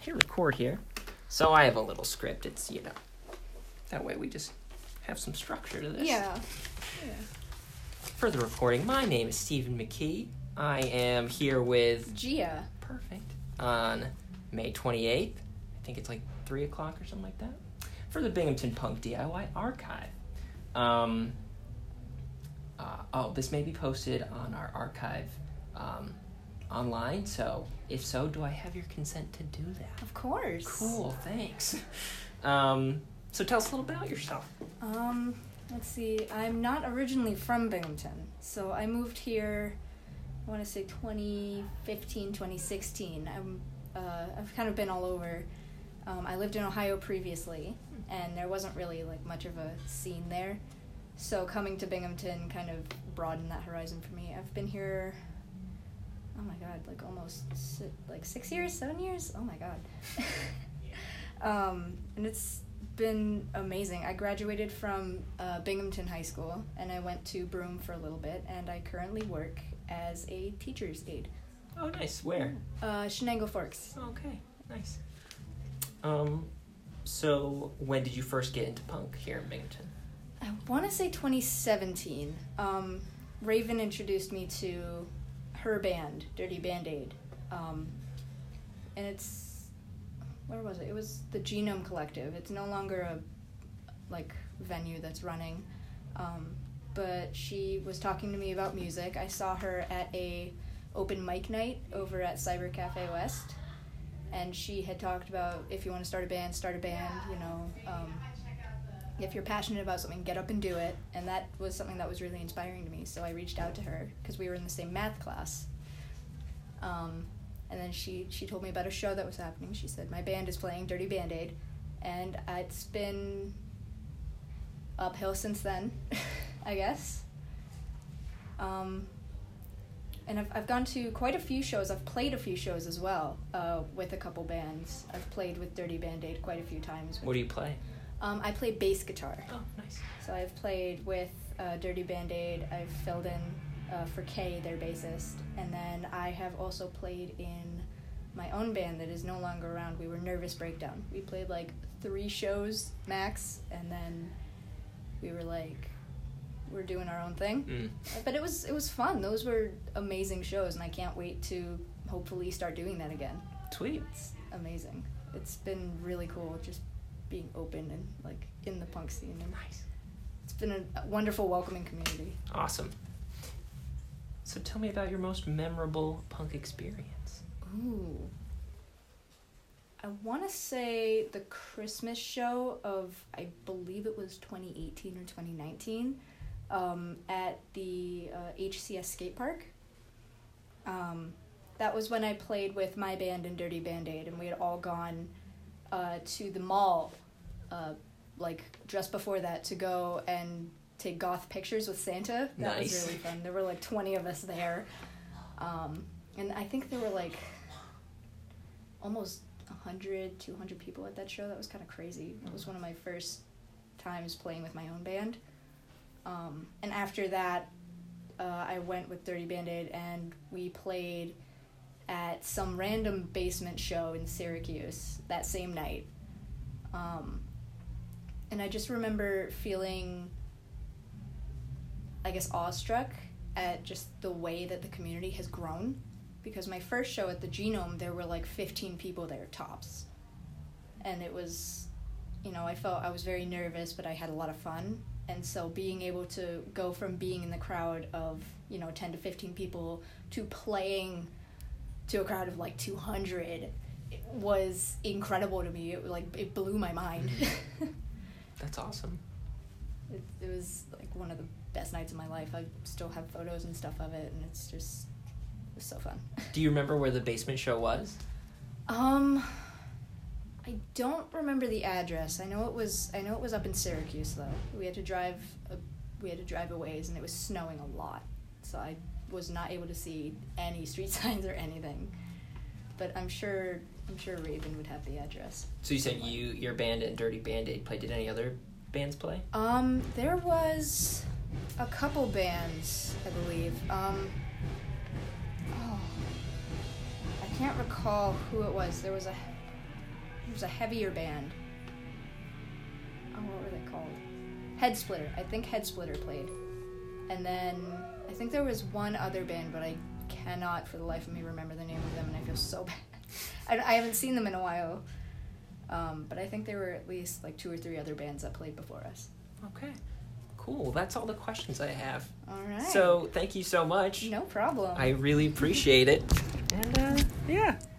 hit record here. So I have a little script. It's, that way we just have some structure to this. Yeah. For the recording, my name is Stephen McKee. I am here with Gia. Perfect. On May 28th. I think it's like 3 o'clock or something like that. For the Binghamton Punk DIY Archive. This may be posted on our archive online, so if so, do I have your consent to do that? Of course. Cool, thanks. So tell us a little about yourself. Let's see. I'm not originally from Binghamton, so I moved here, I want to say 2015, 2016. I've kind of been all over. I lived in Ohio previously, and there wasn't really much of a scene there. So coming to Binghamton kind of broadened that horizon for me. I've been here, oh my god, almost 6 years, 7 years? Oh my god. And it's been amazing. I graduated from Binghamton High School, and I went to Broome for a little bit, and I currently work as a teacher's aide. Oh, nice. Where? Shenango Forks. Okay, nice. So when did you first get into punk here in Binghamton? I want to say 2017. Raven introduced me to her band, Dirty Band-Aid. And it's, where was it? It was the Genome Collective. It's no longer a venue that's running. But she was talking to me about music. I saw her at a open mic night over at Cyber Cafe West. And she had talked about, if you want to start a band, if you're passionate about something, get up and do it. And that was something that was really inspiring to me. So I reached out to her because we were in the same math class. And then she told me about a show that was happening. She said, my band is playing Dirty Band-Aid. And it's been uphill since then, I guess. And I've gone to quite a few shows. I've played a few shows as well with a couple bands. I've played with Dirty Band-Aid quite a few times. What do you play? I play bass guitar. Oh, nice. So I've played with Dirty Band-Aid. I've filled in for Kay, their bassist. And then I have also played in my own band that is no longer around. We were Nervous Breakdown. We played 3 shows max, and then we were we're doing our own thing. But it was fun. Those were amazing shows, and I can't wait to hopefully start doing that again. Sweet. It's amazing. It's been really cool just being open and in the punk scene. And nice. It's been a wonderful, welcoming community. Awesome. So tell me about your most memorable punk experience. Ooh. I want to say the Christmas show of, I believe it was 2018 or 2019, at the HCS skate park. That was when I played with my band and Dirty Band-Aid, and we had all gone to the mall, just before that, to go and take goth pictures with Santa. That Nice. was really fun. There were 20 of us there. And I think there were almost 100, 200 people at that show. That was kind of crazy. It was one of my first times playing with my own band. And after that, I went with Dirty Band-Aid, and we played at some random basement show in Syracuse that same night. And I just remember feeling, I guess, awestruck at just the way that the community has grown. Because my first show at the Genome, there were 15 people there, tops. And it was, I felt I was very nervous, but I had a lot of fun. And so being able to go from being in the crowd of, 10 to 15 people to playing to a crowd of 200 was incredible to me. It blew my mind. That's awesome. It was one of the best nights of my life. I still have photos and stuff of it, and it was so fun. Do you remember where the basement show was? I don't remember the address. I know it was up in Syracuse though. We had to drive a ways, and it was snowing a lot, so I was not able to see any street signs or anything. But I'm sure Raven would have the address. So you said your band and Dirty Band-Aid played. Did any other bands play? There was a couple bands, I believe. I can't recall who it was. There was It was a heavier band. Oh, what were they called? Head Splitter. I think Head Splitter played. And then I think there was one other band, but I cannot for the life of me remember the name of them, and I feel so bad. I haven't seen them in a while. But I think there were at least like 2 or 3 other bands that played before us. Okay. Cool. That's all the questions I have. All right. So thank you so much. No problem. I really appreciate it. And yeah.